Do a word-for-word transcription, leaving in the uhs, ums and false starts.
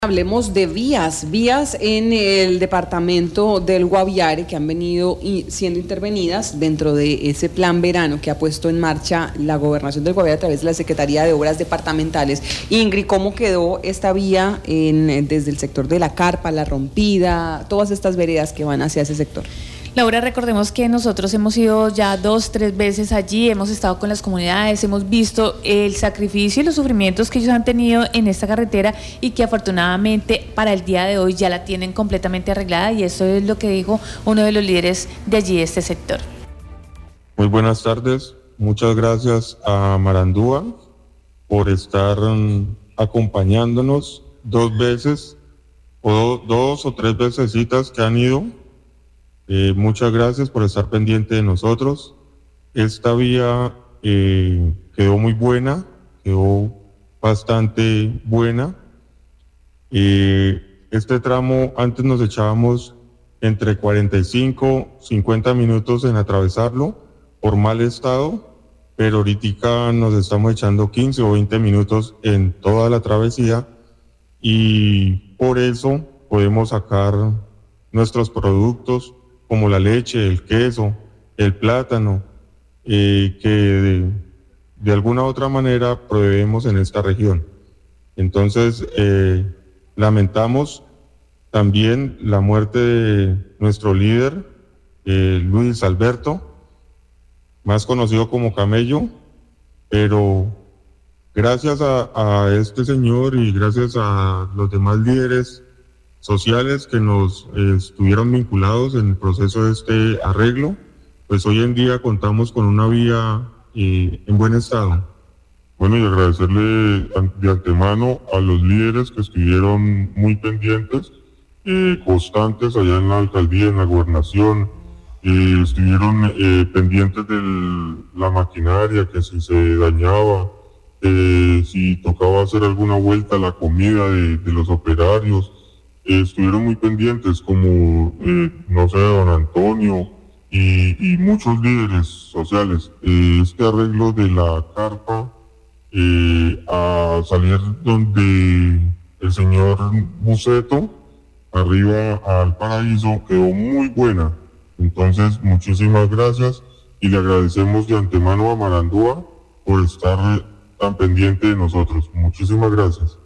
Hablemos de vías, vías en el departamento del Guaviare que han venido siendo intervenidas dentro de ese plan verano que ha puesto en marcha la gobernación del Guaviare a través de la Secretaría de Obras Departamentales. Ingrid, ¿cómo quedó esta vía en, desde el sector de La Carpa, La Rompida, todas estas veredas que van hacia ese sector? Laura, recordemos que nosotros hemos ido ya dos, tres veces allí, hemos estado con las comunidades, hemos visto el sacrificio y los sufrimientos que ellos han tenido en esta carretera y que afortunadamente para el día de hoy ya la tienen completamente arreglada, y eso es lo que dijo uno de los líderes de allí, de este sector. Muy buenas tardes, muchas gracias a Marandúa por estar um, acompañándonos dos veces, o dos o tres vecesitas que han ido. Eh, muchas gracias por estar pendiente de nosotros. Esta vía eh, quedó muy buena, quedó bastante buena. Eh, este tramo antes nos echábamos entre cuarenta y cinco, cincuenta minutos en atravesarlo por mal estado, pero ahorita nos estamos echando quince o veinte minutos en toda la travesía, y por eso podemos sacar nuestros productos como la leche, el queso, el plátano, eh, que de, de alguna u otra manera proveemos en esta región. Entonces, eh, lamentamos también la muerte de nuestro líder, eh, Luis Alberto, más conocido como Camello, pero gracias a, a este señor y gracias a los demás líderes sociales que nos eh, estuvieron vinculados en el proceso de este arreglo, pues hoy en día contamos con una vía eh, en buen estado. Bueno, y agradecerle de antemano a los líderes que estuvieron muy pendientes y constantes allá en la alcaldía, en la gobernación, eh, estuvieron eh, pendientes de la maquinaria, que si se dañaba, eh, si tocaba hacer alguna vuelta a la comida de, de los operarios. Eh, estuvieron muy pendientes, como, eh, no sé, don Antonio y, y muchos líderes sociales. Eh, este arreglo de la carpa eh, a salir donde el señor Buceto, arriba al paraíso, quedó muy buena. Entonces, muchísimas gracias, y le agradecemos de antemano a Marandúa por estar tan pendiente de nosotros. Muchísimas gracias.